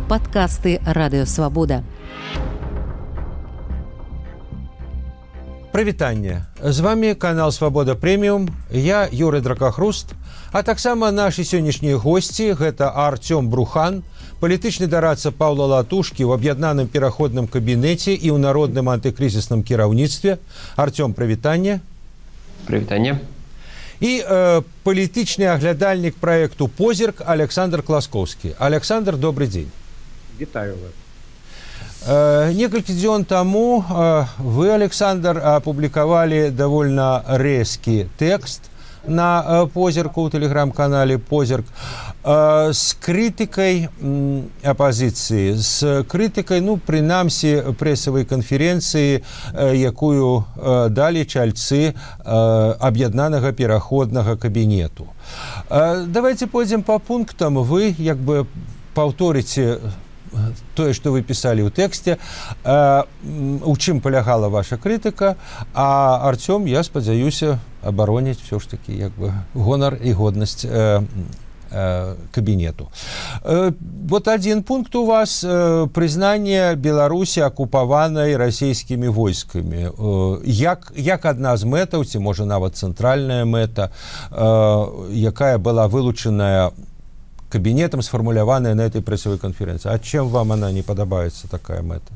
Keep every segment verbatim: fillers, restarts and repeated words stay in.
Падкасты Радыёвабода. Прывітанне. З вами канал Свабода Прэміум. Я Юрый Дракахруст. А таксама нашы сённяшнія госці – гэта Артём Брухан, палітычны дарадца Паўла Латушкі ў аб'яднаным пераходным кабінеце і ў народным антыкрызісным кіраўніцтве. Артём, прывітанне. Прывітанне. І э, палітычны аглядальнік праекту «Позірк» Александр Класкоўскі. Александр, добрый дзень. Вітаю вас. Э, некалькі дзён таму э, вы, Александр, апублікавалі давольна рэзкі тэкст на э, «Позірку» ў тэлеграм-канале «Позірк» э, з крытыкай м, апазіцыі, з крытыкай, ну, прынамсі, прэсавай канферэнцыі, э, якую э, далі чальцы э, аб'яднанага пераходнага кабінету. Э, давайте пойдзем по пунктам. Вы, як бы, паўторыце тое, што вы пісалі ў тэксце, у чым палягала ваша крытыка, а Артём, я спадзяюся, абароніць ўсё ж такі як бы гонар і годнасць э, э, кабінету. Э, вот один пункт у вас э, прызнанне Беларусі акупаванай расійскімі войскамі. Э, як, як адна з мэтаў, ці можа нават цэнтральная мэта, э, якая была вылучаная кабінетам, сфармуляваная на этой прэсавой канферэнцыі. А чым вам она не падабаецца, такая мэта?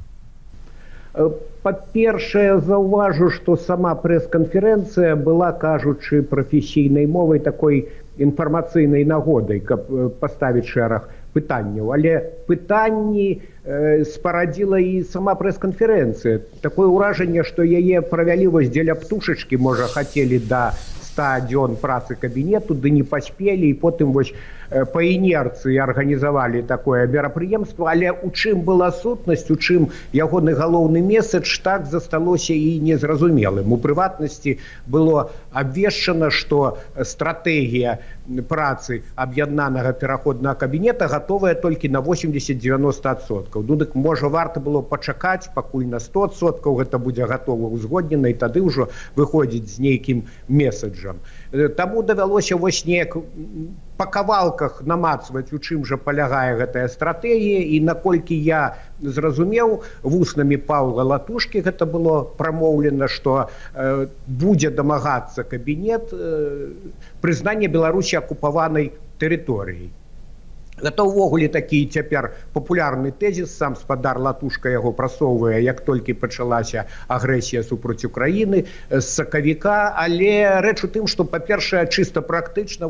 Па-першае, заўважу, што сама прэс-канферэнцыя была, кажучы прафесійнай мовай, такой інфармацыйнай нагодай, каб паставіць шэраг пытанняў. Але пытанні э, спарадзіла і сама прэс-канферэнцыя. Такое ўражанне, што яе правялі вось дзеля птушачкі, можа, хацелі да ста дзён працы кабінету, ды не паспелі, і потым вось па інерцыі арганізавалі такое мерапрыемства, але у чым была сутнасць, у чым ягоны галоўны месседж, так засталося і незразумелым. У прыватнасці было абвешчана, што стратэгія працы аб'яднанага пераходнага кабінета гатовая толькі на восемьдесят-девяносто адсоткаў. Ну, дык, можа, варта было пачакаць, пакуль на сто адсоткаў гэта будзе гатова ўзгоднена, і тады ўжо выходзіць з нейкім месседжам. Таму давялося вось неяк па кавалках намацваць, у чым жа палягае гэтая стратэгія, і наколькі я зразумеў, вуснамі Паўла Латушкі гэта было прамоўлена, што э, будзе дамагацца кабінет э, прызнання Беларусі акупаванай тэрыторыяй. Гэта ўвогуле такі цяпер папулярны тэзіс, сам спадар Латушка яго прасоўвае, як толькі пачалася агрэсія супраць Украіны з сакавіка, але рэч у тым, што, па-першае, чыста практычна,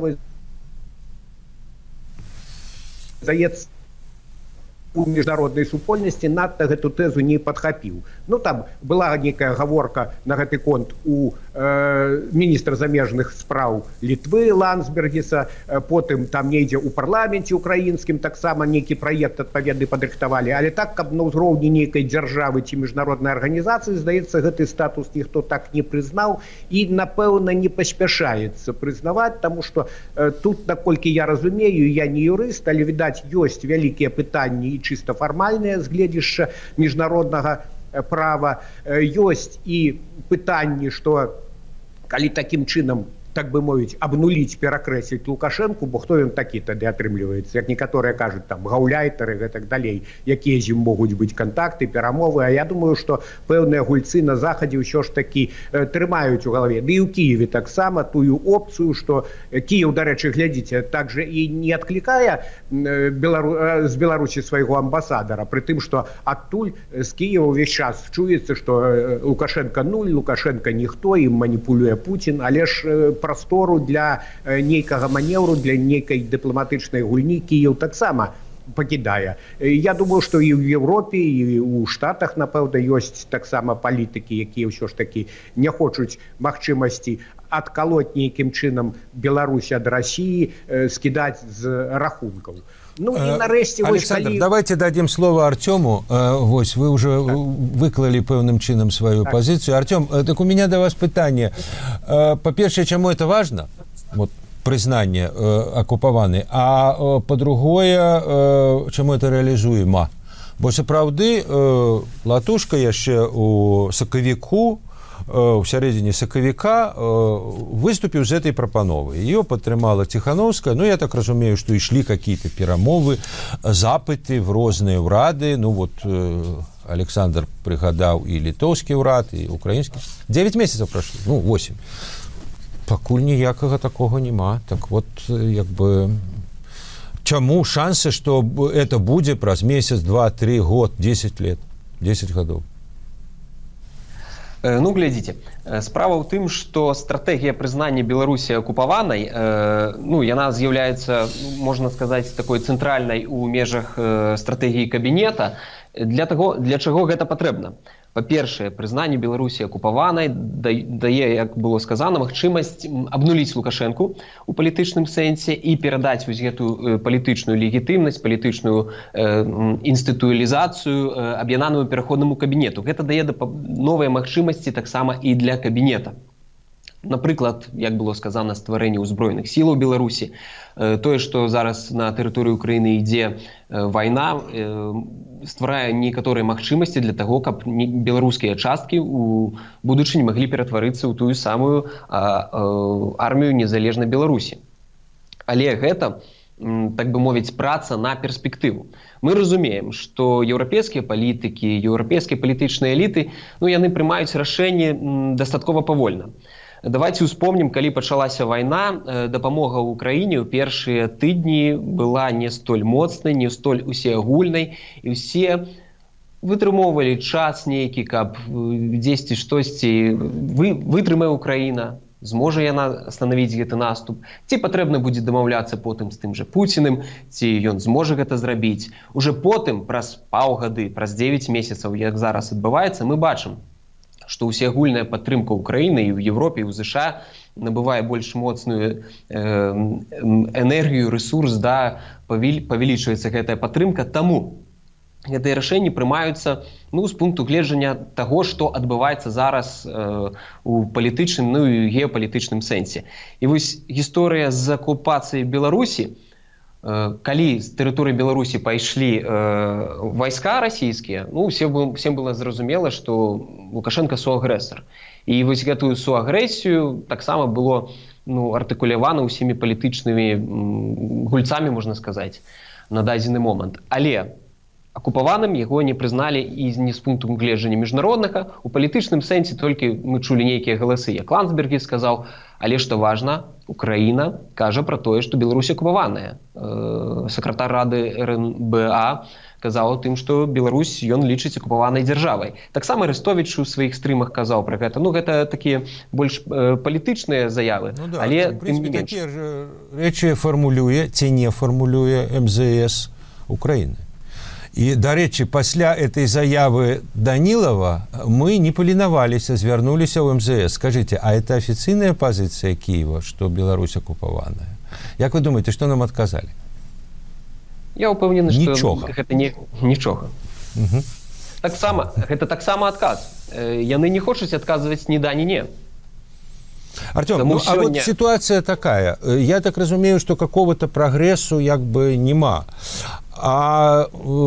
здаецца, у міжнароднай супольнасці надта гэту тэзу не падхапіў. Ну, там была нейкая гаворка на гэты конт у э, міністра замежных спраў Літвы Ландсбергіса, э, потым там недзе ў парламенце украінскім таксама нейкі праект адпаведны падрыхтавалі, але так, каб на ўзроўні нейкай дзяржавы ці міжнароднай арганізацыі, здаецца, гэты статус ніхто так не прызнаў і, напэўна, не паспяшаецца прызнаваць, таму што э, тут, наколькі я разумею, я не юрыст, але, відаць, ёсць вялікія пытанні і чыста фармальнае з гледзяшча міжнароднага права. Ёсць і пытанні, што калі такім чынам, так бы мовіць, абнуліць, перакрэсліць Лукашэнку, бо хто ён такі тады атрымліваецца, як некаторыя кажуць, там, гаўляйтары, гэтак далей, якія з ім могуць быць кантакты, перамовы, а я думаю, што пэўныя гульцы на захадзе ўсё ж такі э, трымаюць у галаве. Ды і ў Кіеве таксама тую опцыю, што Кіеў, дарэчы, глядзіце, так жа і не адклікае э, Белару... э, з Беларусі свайго амбасадара, пры тым, што адтуль з Кіева ўвесь час чуецца, што э, Лукашенка нуль, Лукашенка ніхто, ім маніпулюе Пуцін, але ж э, прастору для нейкага манеўру, для нейкай дыпламатычнай гульні Кіеў таксама пакідае. Я думаю, што і ў Еўропе, і ў Штатах, напэўна, ёсць таксама палітыкі, якія ўсё ж такі не хочуць магчымасці адкалоць нейкім чынам Беларусь ад Расіі, скідаць з рахункаў. Ну, і нарэшце, Александр, калі... давайте дадим слово Артему. Вось, вы уже выклали пэўным чынам свою так. позицию. Артем, так у меня до вас пытание. По-першае, чему это важно? Вот, признание оккупаваны. А по-другое, чему это реализуемо? Бо сапраўды Латушка яшчэ у сакавіку у сярэдзіне сакавіка выступіў з этой прапановай. Ее падтрымала Ціхановская. Ну, я так разумею, што ішлі какие-то перамовы. запыты в розныя ўрады. Ну вот Александр прыгадаў і літоўскі ўрад, і украінскі. девять месяцаў прайшло, ну восемь. Пакуль ніякага такога няма. Так вот, як бы, чаму шансы, што это будзе праз месяц, два, три, год, десять лет, десять гадоў? Ну, глядзіце, справа ў тым, што стратэгія прызнання Беларусі акупаванай, ну, яна з'яўляецца, можна сказаць, такой цэнтральнай у межах стратэгіі кабінета. Для таго, для чаго гэта патрэбна? Па-першае, прызнанне Беларусі акупаванай дае, як было сказана, магчымасць абнуліць Лукашэнку у палітычным сэнсе і перадаць вось гэтую палітычную легітымнасць, палітычную э, інстытуалізацыю э, аб'яднанаму пераходнаму кабінету. Гэта дае новыя магчымасці таксама і для кабінета. Напрыклад, як было сказана, стварэнне ўзброеных сілаў Беларусі, тое, што зараз на тэрыторыі Украіны ідзе вайна, стварае некаторыя магчымасці для таго, каб беларускія часткі ў будучыні маглі ператварыцца ў тую самую армію незалежнай Беларусі. Але гэта, так бы мовіць, праца на перспектыву. Мы разумеем, што еўрапейскія палітыкі, еўрапейскія палітычныя эліты, ну, яны прымаюць рашэнні дастаткова павольна. Давайте успомнім, калі пачалася вайна, дапамога ў Украіне ў першыя тыдні была не столь моцнай, не столь усеагульнай, і ўсе вытрымоўвалі час нейкі, каб дзесьці штосьці вы, вытрымае Украіна, зможа яна станавіць гэты наступ, ці патрэбна будзе дамаўляцца потым з тым жа Пуціным, ці ён зможа гэта зрабіць. Уже потым, праз паўгады, праз девять месяцаў, як зараз адбываецца, мы бачым, што ўсеагульная падтрымка Украіны і ў Европе, і ў ЗША набывае больш моцную э, энергію, ресурс, да, павялічваецца гэтая падтрымка. Таму гэтыя рашэнні прымаюцца, ну, з пункту гледжання таго, што адбываецца зараз э, у палітычным, ну і геапалітычным сэнсе. І вось гісторыя з акупацыяй Беларусі, калі з тэрыторыі Беларусі пайшлі э, вайска расійскія, ну, всем, всем было зразумела, што Лукашенко суагрэсар. І вось гэтую суагрэсію таксама было, ну, артыкулявана ўсімі палітычнымі гульцамі, можна сказаць, на дадзены момант. Але акупаваным яго не прызналі і не з пункту гледжання міжнароднага. У палітычным сэнсе толькі мы чулі нейкія галасы, як Ландсбергі сказаў, але што важна, Украіна кажа пра тое, што Беларусь акупаваная. Э, сакратар рады эр эн бэ а казаў о тым, што Беларусь ён лічыць акупаванай дзяржавай. Таксама Арестович у сваіх стрымах казаў пра гэта. Ну, гэта такія больш э, палітычныя заявы, ну, да, але в принципе, тым не менш. Такія ж рэчы фармулюе ці не фармулюе эм зэ эс Украіны. І, дарэчы, пасля этой заявы Данілава мы не паленаваліся, звярнуліся ў эм зэ эс. Скажите, а это афіцыйная пазіцыя Киева, што Беларусь акупаваная? Як вы думаеце, што нам адказалі? Я ўпэўнены, што нічога. Гэта не, нічога. Угу. Таксама, гэта таксама адказ. Яны не хочуць адказваць ні да, ні не. Артем, ну, а вот ситуация такая. Я так разумею, что какого-то прогрессу як бы нема. А,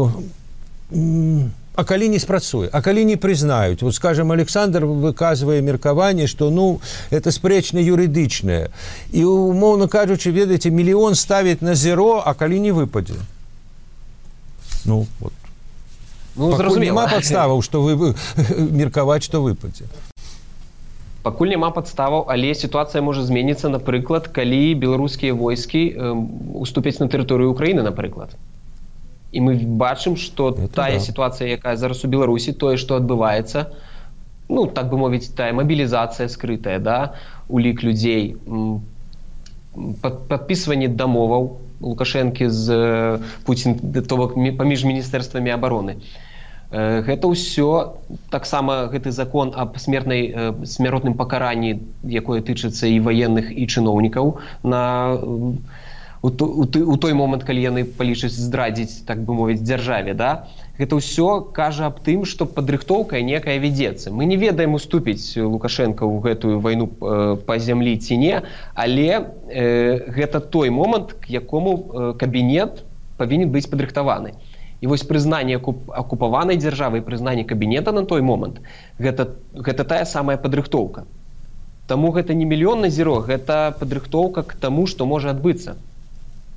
а калі не спрацуе, а калі не прызнаюць, вот, скажем, Александр выказвае меркаванне, што, ну, это спрэчна юрыдычнае. І, умоўна кажучы, ведаеце, мільён ставіць на зеро, а калі не выпадзе. Ну, вот. Ну, пакуль няма падставаў, што вы меркаваць, што выпадзе. Пакуль няма падставаў, але сітуацыя можа зменіцца, напрыклад, калі беларускія войскі э, уступяць на тэрыторыю Украіны, напрыклад. І мы бачым, што это тая да. сітуацыя, якая зараз у Беларусі, тое, што адбываецца, ну, так бы мовіць, тая мабілізацыя скрытая, да, улік людзей, пад, падпісванне дамоваў Лукашэнкі з Пуцін, то бок паміж міністэрствамі абароны. Гэта ўсё, таксама гэты закон аб смертнай, смяротным пакаранні, якое тычыцца і ваенных, і чыноўнікаў на... У, у, у той момант, калі яны палічаць здрадзіць, так бы мовіць, дзяржаве, да? Гэта ўсё кажа аб тым, што падрыхтоўка некая вядзецца. Мы не ведаем, уступіць Лукашенко ў гэтую вайну э, па зямлі ці не, але э, гэта той момант, к якому э, кабінет павінен быць падрыхтаваны. І вось прызнанне акуп, акупаванай дзяржавы і прызнанне кабінета на той момант, гэта, гэта тая самая падрыхтоўка. Таму гэта не мільён на зеро, гэта падрыхтоўка к таму, што можа адбыцца.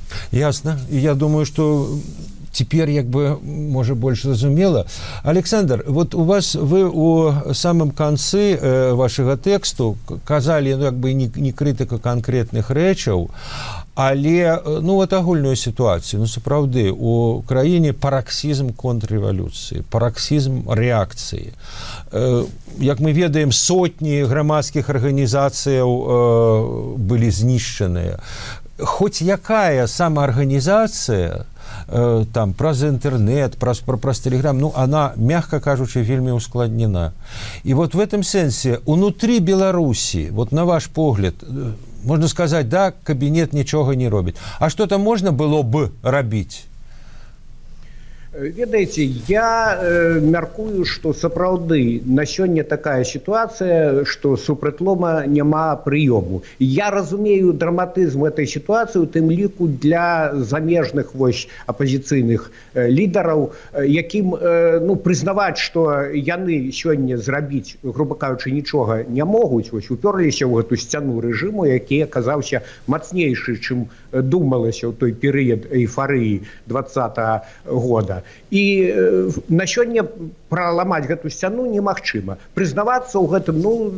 Ясно. И я думаю, что теперь, как бы, может, больше зразумела. Александр, вот у вас, вы у самом конце э, вашего тексту казали, ну, как бы, не, не критика конкретных рэчаў, але, ну, вот агульную ситуацию, ну, сапраўды, у краіне параксізм контррэвалюцыі, параксізм рэакцыі. Э, як мы ведаем, сотні грамадскіх арганізацыяў э, былі знішчаныя. Хоць якая самаарганізацыя, э, там, праз інтэрнэт, праз, праз тэлеграм, ну, она, мягко кажучи, вельмі ускладнена. И вот в этом сенсе, унутрі Беларусі, вот на ваш погляд, можно сказать, да, кабінет нічога не робіць. А что там можно было бы рабіць? Ведаеце, я э, мяркую, што сапраўды на сёння такая сітуацыя, што супрацьлома няма прыёму. Я разумею драматызм этой сітуацыі, у тым ліку для замежных вось апазіцыйных э, лідараў, э, якім э, ну, прызнаваць, што яны сёння зрабіць, груба кажучы, нічога не могуць, вось уперліся ў гэту сцяну рэжыму, які аказаўся мацнейшы, чым думалася ў той перыяд эйфарыі двадцатага года. І э, на сёння праламаць гэту сцяну немагчыма. Прызнавацца ў гэтым, ну,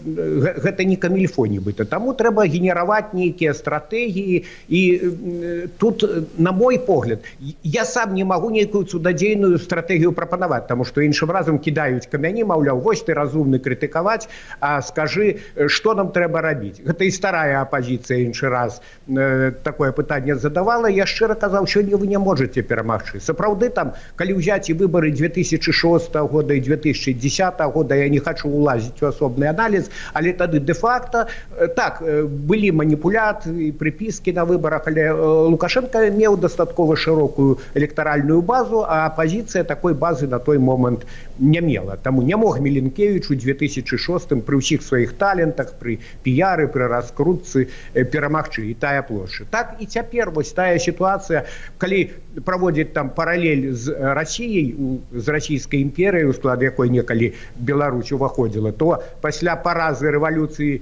гэта не камільфо нібыта. Таму трэба генераваць нейкія стратэгіі. І э, тут, на мой погляд, я сам не магу нейкую цудадзейную стратэгію прапанаваць, таму што іншым разам кідаюць камяні, маўляў, вось ты разумны крытыкаваць, а скажы, што нам трэба рабіць. Гэта і старая апазіцыя іншы раз э, такое пытанне задавала. Я шчыра казаў, сёння вы не можаце перамагчы. Сапраўды, там, калі ўзяць і выбары две тысячи шостага года і две тысячи десятага года, я не хочу улазіць у асобны аналіз, але тады де-факта, так, былі маніпуляцыі, прыпіскі на выбарах, але Лукашенко меў дастаткова шырокую электаральную базу, а апазіцыя такой базы на той момант не мела. Таму не мог Міленкевіч у две тысячи шостым пры ўсіх сваіх талентах, пры піяры, пры раскрутцы перамагчы, і тая плошча. Так і цяпер вось тая сітуацыя, калі праводзіць там паралель з Расіяй, з расійскай імперыяй, у склад якой некалі Беларусь уваходзіла, то пасля паразы рэвалюцыі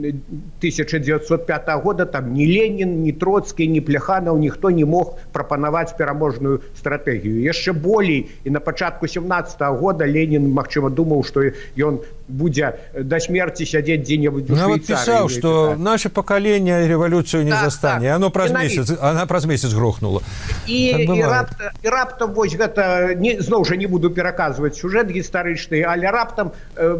тысяча девятьсот пятого года там ни Ленин, ни Троцкий, ни Плеханов, ніхто не мог прапанаваць пераможную стратэгію. Яшчэ болей, і на пачатку семнадцатого года Ленин, магчыма, думаў, што ён будзе до смерти сядзець дзе-небудзь у Швейцарии. Я писал, что да. Наше поколение революцию не так, застанет. Так. Оно праз месяц, она праз месяц грохнула. И, и, рапта, и раптам, вось гэта, не, зноў жа не буду пераказваць сюжет гістарычны, але раптам э,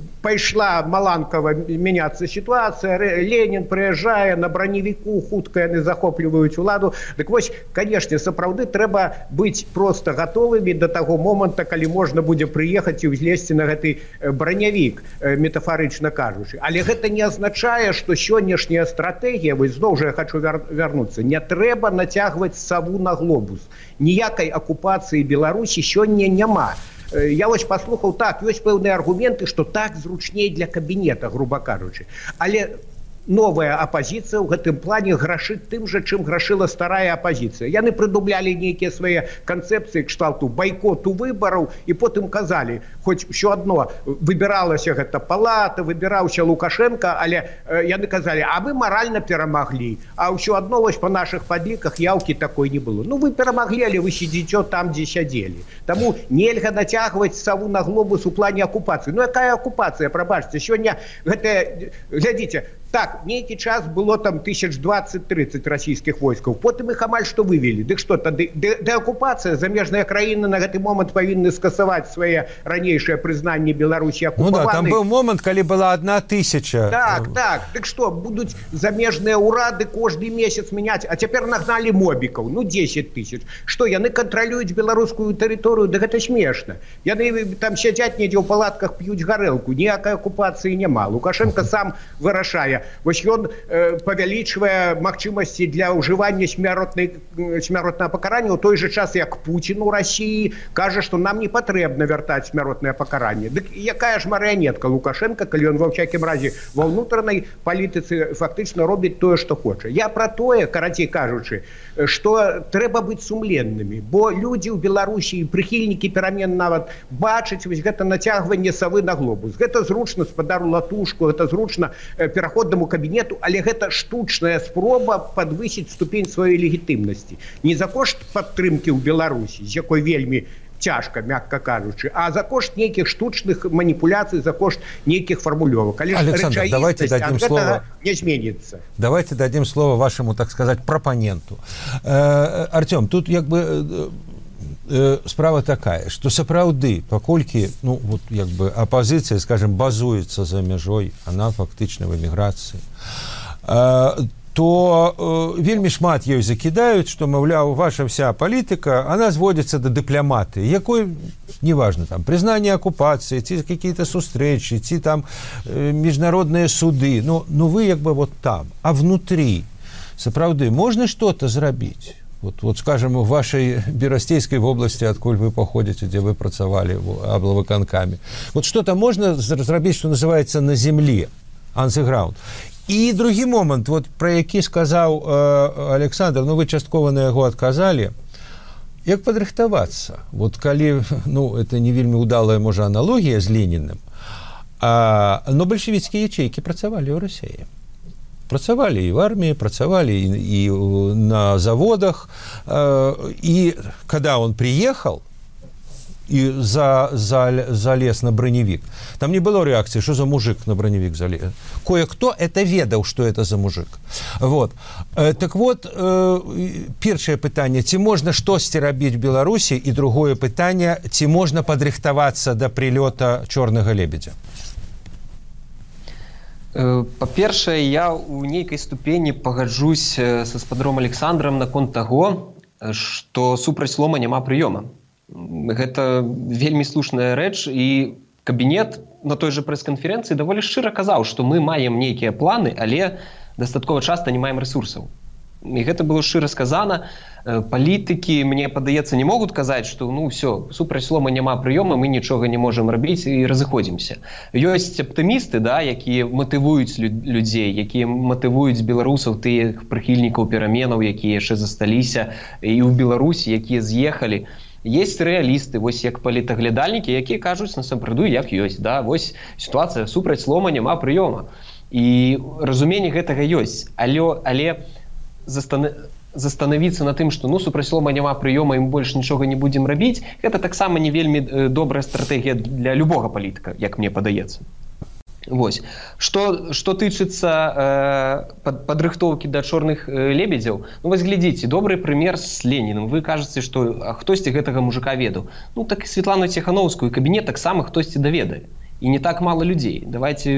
пайшла Маланкова меняться ситуация, Ленин прыязджае на броневіку, хутка яны захопліваюць уладу. Дык вось, канешне, сапраўды трэба быць проста гатовымі да таго моманта, калі можна будзе прыехаць і ўзлезці на гэты броневік, метафарычна кажучы. Але гэта не азначае, што сённяшняя стратэгія, вось зноў жа я хочу вярнуцца, не трэба нацягваць саву на глобус. Ніякай акупацыі Беларусі сёння няма. Я вось паслухаў, так, ёсць пэўныя аргументы, што так зручней для кабінета, груба кажучы. Але новая апозіцыя ў гэтым плане грашыць тым жа, чым грашыла старая апозіцыя. Яны прыдумлялі нейкія свае канцэпцыі кшталту байкоту выбараў і потым казалі, хоць ўсё адно выбіралася гэта палата, выбіраўся Лукашенко, але э, яны казалі, а вы маральна перамаглі, а ўсё адно вось па нашых падліках яўкі такой не было. Ну вы перамаглі, але вы сидзіце там, дзе сядзелі. Таму нельга нацягваць саву на глобус у плане акупацыі. Ну якая акупацыя, прабачце, сёння гэта, глядзіце, так, нейкі час было там тысяч двадцать-тридцать расійскіх войскаў, потым іх амаль што вывели. Дык што, тады дэакупацыя, замежныя краіны на гэты момант павінны скасаваць свае ранейшае прызнанне Беларусі акупаванай. Ну да, там быў момант, калі была одна тысяча. Так, так, дык што, будуць замежныя ўрады кожны месяц мяняць, а цяпер нагналі мобікаў, ну десять тысяч. Што, яны кантралююць беларускую тэрыторыю, да гэта смешна. Яны там сядзяць недзе ў палатках, п'юць гарэлку, ніякай акупацыі няма. Лукашенко сам вырашае. Вось ён э, павялічвае магчымасці для ўжывання смяротнага пакарання ў той жа час, як Путін у Расіі кажа, што нам не патрэбна вяртаць смяротнае пакаранне. Дык якая ж марыянетка Лукашенко, калі ён ва ўсякім разе ва ўнутранай палітыцы фактычна робіць тое, што хоча. Я пра тое, карацей кажучы, што трэба быць сумленнымі, бо людзі ў Беларусі, прыхільнікі перамен нават бачаць вось гэта нацягванне савы на глобус. Гэта зручна спадару Латушку, гэта зручна пераход міжнароднаму кабінету, але гэта штучная спроба падвысіць ступень сваёй легітымнасці. Не за кошт падтрымкі ў Беларусі, з якой вельмі цяжка, мягко кажучи, а за кошт нейкіх штучных маніпуляцый, за кошт нейкіх формулёвак. Александр, давайте дадим слово. Не зменится. Давайте дадим слово вашему, так сказать, пропоненту. Э, Артем, тут як бы э, справа такая, что сапраўды, паколькі, ну, вот як бы оппозиция, скажем, базуется за межой, она фактично в эмиграции, э, то э, вельмі шмат ёй закідаюць, што, маўляў, ваша вся палітыка, она зводится до дыпламатыі, якой, неважно, там, признание оккупации, ці какие-то сустрэчы, ці там э, международные суды, ну, ну вы як бы вот там, а внутри, сапраўды, можно что-то зрабіць? Вот, вот, скажем, в вашей Берастейской области, откуль вы походите, где вы працавалі аблавыканкамі, вот что-то можно зрабіць, что называется, на земле, on the ground. І другі момант, вот, про які сказаў э, Александр, ну вы часткова на яго адказалі, як падрыхтавацца? Вот калі, ну, это не вельмі удалая, можа, аналогія з Леніным, а, но бальшавіцкія ячейкі працавалі ў Расіі. Працавалі і в армии, працавалі і, і на заводах, э, и когда он приехал, и за, за, залез на броневик. Там не было реакции, что за мужик на броневик залез. Кое-кто это ведал, что это за мужик. Вот. Э, так вот, э, першае пытанне, ці можна штосьці рабіць в Беларусі, и другое пытанне, ці можна падрыхтавацца до прилёта чорнага лебедзя? Па-першае, я у нейкай ступені пагаджусь са спадаром Александром наконт таго, што супраць лома няма прыёма. Гэта вельмі слушная рэч, і кабінет на той же прэс-канферэнцыі даволі шчыра казаў, што мы маем нейкія планы, але дастаткова часта не маем рэсурсаў. І гэта было шчыра сказана. Палітыкі, мне падаецца, не могуць казаць, што ну ўсё, супраць лома няма прыёма, мы нічога не можам рабіць і разыходзімся. Ёсць аптымісты, да, якія матывуюць людзей, якія матывуюць беларусаў, тых прыхільнікаў пераменаў, якія яшчэ засталіся і ў Беларусі, якія з'ехалі. Есть рэалісты, вось як палітаглядальнікі, якія кажуць насамрэду як ёсць, да, вось сітуацыя, супраць лома няма прыёма. І разуменне гэтага ёсць, але, але застан... застанавіцца на тым, што ну супраць лома няма прыёма, і мы больш нічога не будзем рабіць, гэта таксама не вельмі добрая стратэгія для любога палітыка, як мне падаецца. Вось. Што, што тычыцца э, пад, падрыхтоўкі да чорных э, лебедзяў, ну вось глядзіце, добры прымер з Леніным. Вы кажаце, што хтосьці гэтага мужика ведаў. Ну так і Светлану Ціхановскую кабінет таксама хтосьці даведае. І не так мала людзей. Давайте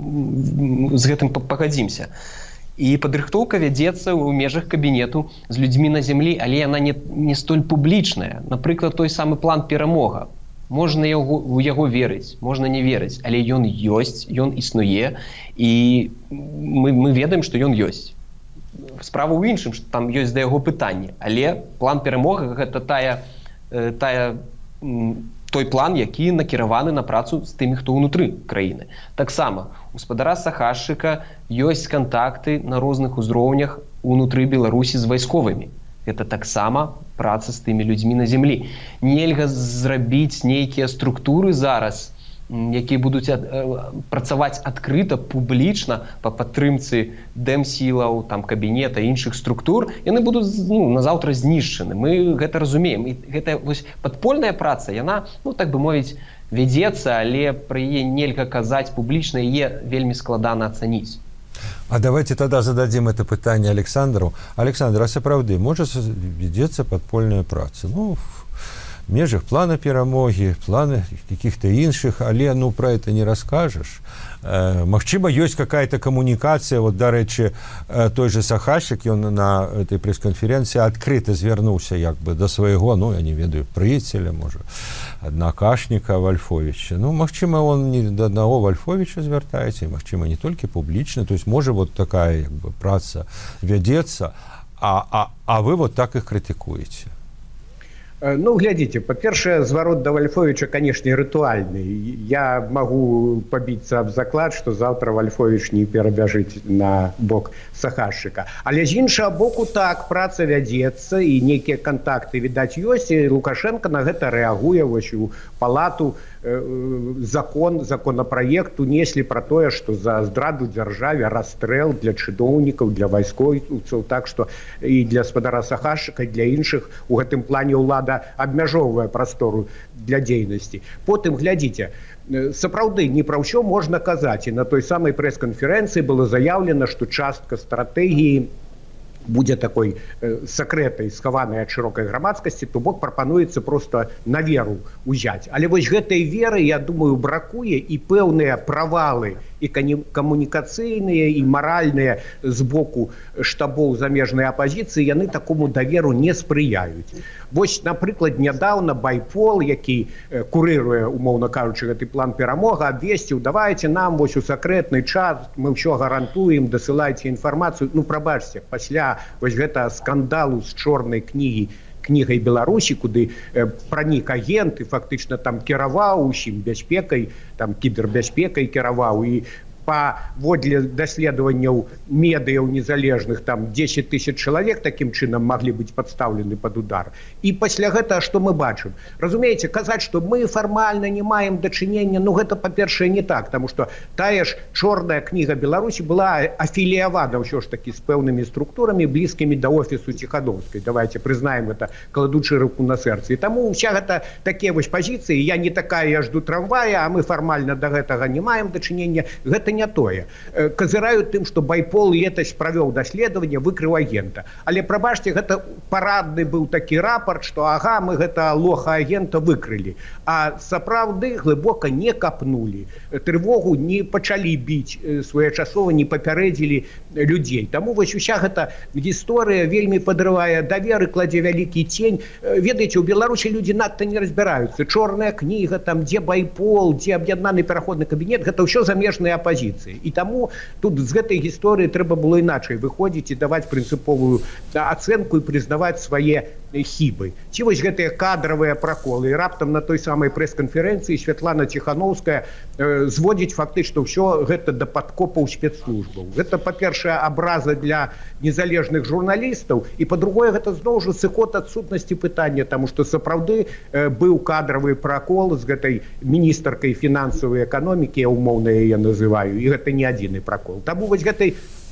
з гэтым пагадзімся. І падрыхтоўка вядзецца ў межах кабінету з людзьмі на зямлі, але яна не, не столь публічная. Напрыклад, той самы план перамога. Можна яго, у яго верыць, можна не верыць, але ён ёсць, ён існуе, і мы, мы ведаем, што ён ёсць. Справа ў іншым, што там ёсць да яго пытанні, але план перамога гэта тая, тая, той план, які накіраваны на працу з тымі, хто ўнутры краіны. Таксама, у спадара Сахашчыка ёсць кантакты на розных узроўнях унутры Беларусі з вайсковымі. Гэта таксама праца з тымі людзьмі на зямлі. Нельга зрабіць нейкія структуры зараз, якія будуць ад, э, працаваць адкрыта, публічна па падтрымцы дэмсілаў, там кабінета, іншых структур, яны будуць ну, назаўтра знішчаны. Мы гэта разумеем. І гэта вось падпольная праца, яна, ну так бы мовіць, вядзецца, але пра яе нельга казаць публічна, яе вельмі складана ацаніць. А давайте тогда зададим это пытанне Александру. Александр, а сапраўды, можа вядзецца падпольная праца? Ну, в межах плана перамогі, планы каких-то іншых, але ну про это не расскажешь. Э, магчыма, ёсць какая-то коммуникация, вот, дарэчы, э, той же Сахашчык, ён на этой пресс-конференции открыто звярнуўся як бы до свайго, ну, я не ведаю, прыяцеля, можа, аднакашніка Вальфовича. Ну, магчыма, он не до одного Вальфовича звяртаецца, магчыма, не толькі публічна, то есть можа вот такая як бы праца вядзецца, а, а, а вы вот так их крытыкуеце. Ну, глядите, по-першае, зварот да Вальфовича, конечно, рытуальны. Я могу побіцца аб заклад, што заўтра Вальфович не перабяжыць на бок Сахашчыка. Але з іншага боку, так, праца вядзецца, і нейкія кантакты, відаць, ёсць, і Лукашенко на гэта рэагуе, вось у палату закон, законапраект унеслі пра тое, што за здраду дзяржаве расстрэл для чыноўнікаў, для вайскоўцаў, так што і для спадара Сахашчыка, і для іншых у гэтым плане ўлада абмяжоўвае прастору для дзейнасці. Потым, глядзіце, сапраўды, не пра ўсё можна казаць. І на той самай прэс-канферэнцыі было заяўлена, што частка стратэгіі будзе такой э, сакрэтай, схаванай ад шырокай грамадскасці, то бок прапануецца проста на веру ўзяць. Але вось гэтай веры, я думаю, бракуе, і пэўныя правалы і камунікацыйныя, і маральныя з боку штабоў замежнай апазіцыі, яны такому даверу не спрыяюць. Вось, напрыклад, нядаўна Байпол, які э, курыруе, умоўна кажучы, гэты план перамога, абвесціў: давайте нам вось у сакрэтны час, мы ўсё гарантуем, дасылайце інфармацыю. Ну, прабачце, пасля вось гэта скандалу з чорнай кнігі, кнігай Беларусі, куды э, пранік агент і фактычна там кіраваў усім бяспекай, там кібербяспекай кіраваў, і паводле даследаванняў медыяў незалежных, там дзесяць тысяч чалавек такім чынам маглі быць падстаўлены пад удар. І пасля гэтага што мы бачым? Разумееце, казаць, што мы фармальна не маем дачынення, ну гэта, па-першае, не так, таму што тая ж чорная кніга Беларусі была афіліявана ўсё ж такі з пэўнымі структурамі, блізкімі да офісу Ціхановскай. Давайте прызнаем гэта, кладучы руку на сэрцы. І таму ўся гэта такія вось пазіцыі: я не такая, я жду трамвая, а мы фармальна да гэтага не маем дачынення. Гэта не тое. Казыраюць тым, што Байпол летась правёў даследаванне, выкрыў агента. Але, прабачце, гэта парадны быў такі рапорт, што ага, мы гэта лоха-агента выкрылі. А сапраўды глыбока не капнулі. Трывогу не пачалі біць своечасова, не папярэдзілі людзей. Таму вось уся гэта гісторыя вельмі падрывае давер і кладзе вялікі цень. Ведаеце, у Беларусі людзі надта не разбіраюцца. Чорная кніга, там, дзе Байпол, дзе аб'яднаны пераходны кабінет, гэта ўсё замежныя апазіцыі. І таму тут з гэтай гісторыі трэба было іначай выходзіць і даваць прынцыповую ацэнку і прызнаваць свае хібы. Ці вось гэтыя кадравыя праколы. І раптам на той самай прэс-канферэнцыі Святлана Ціхановская э, зводзіць фактычна ўсё гэта да падкопаў спецслужбаў. Гэта, па-першае, абраза для незалежных журналістаў, і па-другое, гэта зноў жа сыход ад сутнасці пытання, таму што сапраўды э, быў кадравы пракол з гэтай міністаркай фінансавай эканомікі, я умоўна яе называю, і гэта не адзіны пракол. Таму вось гэтай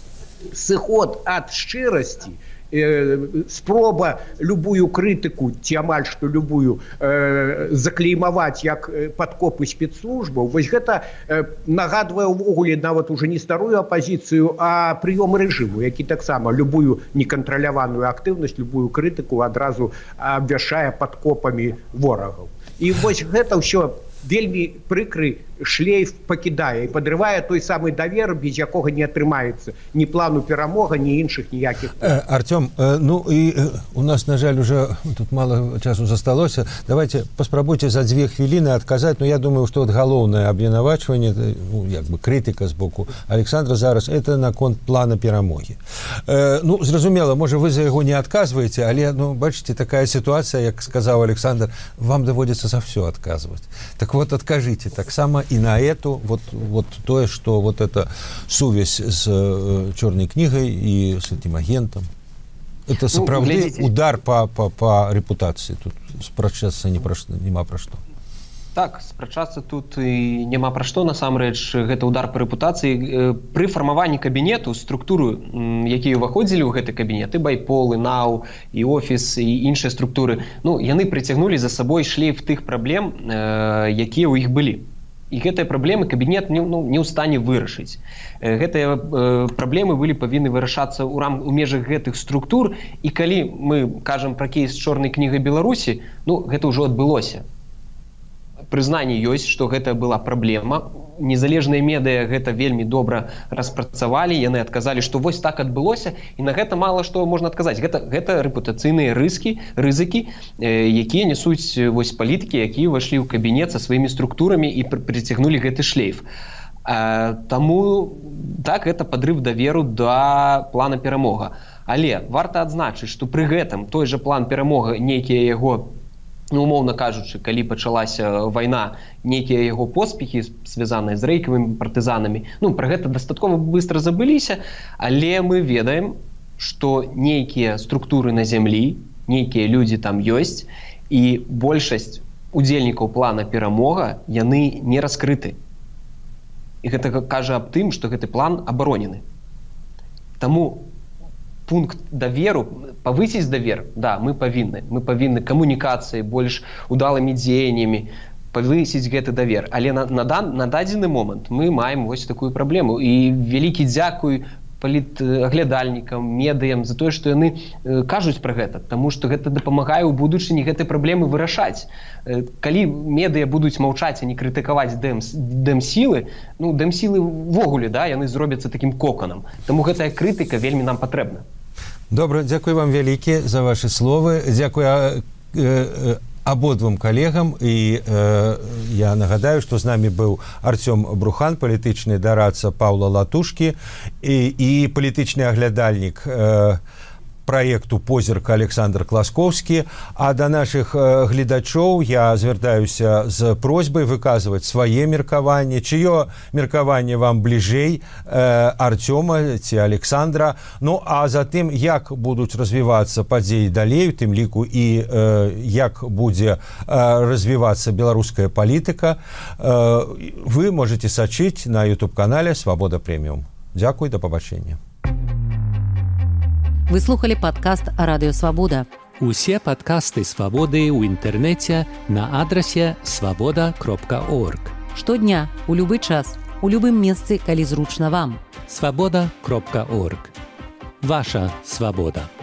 сыход ад шчырасці, э, спроба любую крытыку, ці амаль што любую, э, заклеймаваць як падкопы спецслужбаў, вось гэта э, нагадвае ўвогуле нават уже не старую апазіцыю, а прыём рэжыму, які таксама любую некантраляваную актыўнасць, любую крытыку адразу абвяшчае падкопамі ворагаў. І вось гэта ўсё вельмі прыкры шлейф пакідае і падрывае той самы давер, без якога не атрымаецца ні плану перамога, ні іншых ніякіх. Э, Артём, э, ну і э, у нас, на жаль, уже тут мало часу засталося. Давайте паспрабуйце за дзве хвіліны адказаць. Но я думаю, што от галоўнае абвінавачванне, ну, як бы крытыка з боку Александра зараз, это наконт плана перамогі. Э, ну, зразумела, можа, вы за яго не адказваеце, але, ну, бачыце, такая сітуацыя, як сказаў Александр, вам даводзіцца за ўсё адказваць. Так вот, адкажыце таксама и на эту, вот, вот то, что вот эта сувязь с э, черной книгой и с этим агентом, это сапраўды ну, удар по, по, по репутации. Тут спрачацца не пра што, нема пра што. Так, спрачацца тут і няма пра што, насамрэч, гэта удар па рэпутацыі. Пры фармаванні кабінету, структуры, якія ўваходзілі ў гэты кабінет, і Байпол, і НАУ, і Офіс, і іншыя структуры, ну, яны прыцягнулі за сабой шлейф тых праблем, э, якія ў іх былі. І гэтыя праблемы кабінет не, ну, не ў стане вырашыць. Гэтыя э, праблемы былі павінны вырашацца ў рам у межах гэтых структур, і калі мы кажам пра кейс чорнай кнігай Беларусі, ну, гэта ўжо адбылося. Прызнанне ёсць, што гэта была праблема. Незалежныя медыя гэта вельмі добра распрацавалі, яны адказалі, што вось так адбылося, і на гэта мала што можна адказаць. Гэта, гэта рэпутацыйныя рыскі, рызыкі, э, якія несуць вось палітыкі, якія ўвайшлі ў кабінет са сваімі структурамі і прыцягнулі гэты шлейф. Э, таму так, гэта падрыв даверу да плана перамога. Але варта адзначыць, што пры гэтым той жа план перамога, нейкія яго Ну, умоўна кажучы, калі пачалася вайна, нейкія яго поспехі, звязаныя з рэйкавымі партызанамі, ну, пра гэта дастаткова быстра забыліся, але мы ведаем, што нейкія структуры на зямлі, нейкія людзі там ёсць, і большасць удзельнікаў плана перамога, яны не раскрыты. І гэта кажа аб тым, што гэты план абаронены. Таму пункт даверу, павысіць давер, да, мы павінны. Мы павінны камунікацыяй, больш удалымі дзеяннямі павысіць гэты давер. Але на, на, на дадзены момант мы маем вось такую праблему. І вялікі дзякуй палітаглядальнікам, медыям за тое, што яны э, кажуць пра гэта, таму што гэта дапамагае ў будучыні гэтай праблемы вырашаць. Э, калі медыя будуць маўчаць, а не крытыкаваць дэм, дэм-сілы, ну, дэм-сілы ввогуле, да, яны зробяцца такім коканам. Таму гэтая крытыка вельмі нам патрэбна. Добра, дзякуй вам вялікі за вашы словы. Дзякуй э, э, абодвум калегам, і э, я нагадаю, што з намі быў Артём Брухан, палітычны дарадца Паўла Латушкі, і, і палітычны аглядальнік э, праекту «Позірк» Александр Класкоўскі. А да нашых э, гледачоў я звяртаюся з просьбай выказваць свае меркаванні, чыё меркаванне вам бліжэй, э, Артёма ці Александра. Ну, а затым, як будуць развівацца падзеі далей, у тым ліку і э, як будзе э, развівацца беларуская палітыка, э, вы можете сачыць на ютуб-канале «Свабода Прэміум». Дзякуй, да пабачэння. Вы слухали падкаст «Радыё Свабода». Усе падкасты «Свабоды» ў інтэрнэце на адрасе свабода кропка орг. Штодня, у любы час, у любым месцы, калі зручна вам. свабода кропка орг. Ваша свабода.